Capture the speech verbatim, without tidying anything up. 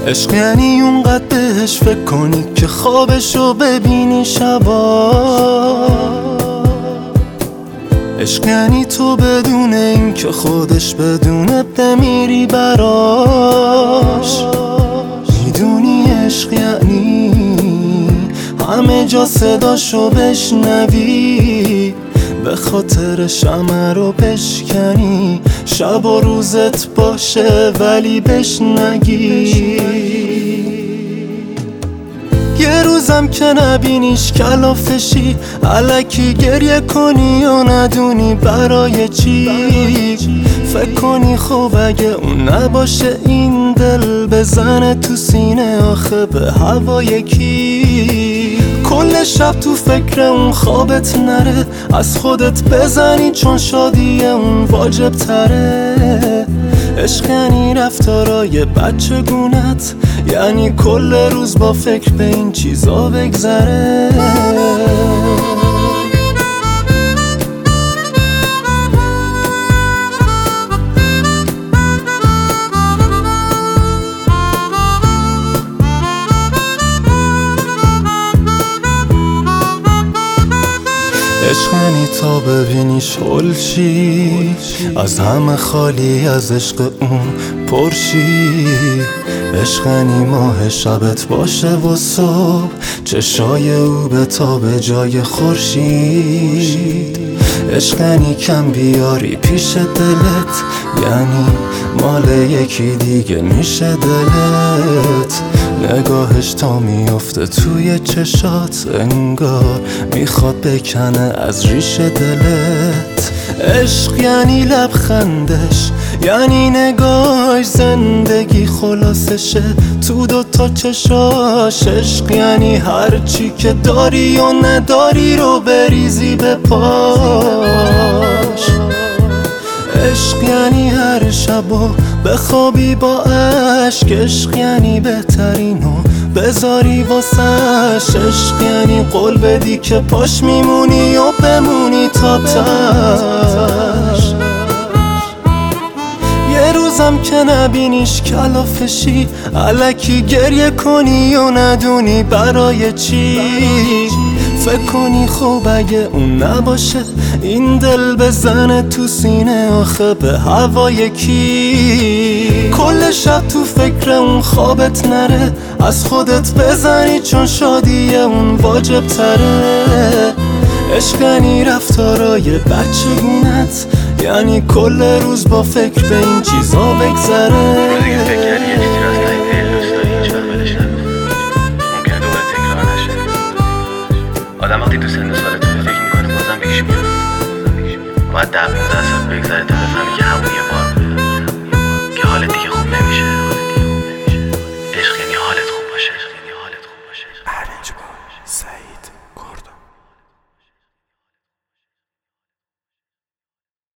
عشق یعنی اونقدر بهش فکر کنی که خوابشو ببینی شبا. عشق یعنی تو بدون این که خودش بدونه بمیری براش. میدونی عشق یعنی همه جا صداشو بشنوی، به خاطر شمع رو بشکنی، شب و روزت باشه ولی بهش نگی. یه روزم که نبینیش کلافشی، الکی گریه کنی و ندونی برای چی. فکر کنی خب اگه اون نباشه این دل بزنه تو سینه آخه به هوای کی. کل شب تو فکر اون خوابت نره، از خودت بزنی چون شادی اون واجب تره. عشق یعنی رفتارای بچه گونت، یعنی کل روز با فکر به این چیزا بگذره. عشق یعنی تا ببینی شلشی، از همه خالی از عشق اون پرشی. عشق یعنی ماه شبت باشه و صبح چشای او به تا به جای خورشید. عشق یعنی کم بیاری پیش دلت، یعنی مال یکی دیگه میشه دلت. نگاهش تا میفته توی چشات، انگار میخواد بکنه از ریش دلت. عشق یعنی لبخندش، یعنی نگاهش زندگی خلاصشه تو دوتا چشاش. عشق یعنی هرچی که داری و نداری رو بریزی به پاش. عشق یعنی هر شبو بخوابی با عشق. عشق یعنی بهترینو بذاری واسش. عشق یعنی قول بدی که پاش میمونی و بمونی تا تش. یه روزم که نبینیش کلافشی، الکی گریه کنی و ندونی برای چی. فکر کنی خوب اگه اون نباشه این دل بزنه تو سینه آخه به هوای کی. کل شب تو فکر اون خوابت نره، از خودت بزنی چون شادی اون واجب تره. عشق یعنی رفتارای بچه گونت، یعنی کل روز با فکر به این چیزا بگذره. آدم وقتی تو سن سالتون فکر میکنه بازم پیش میاد، باید ده پونزده سال بگذره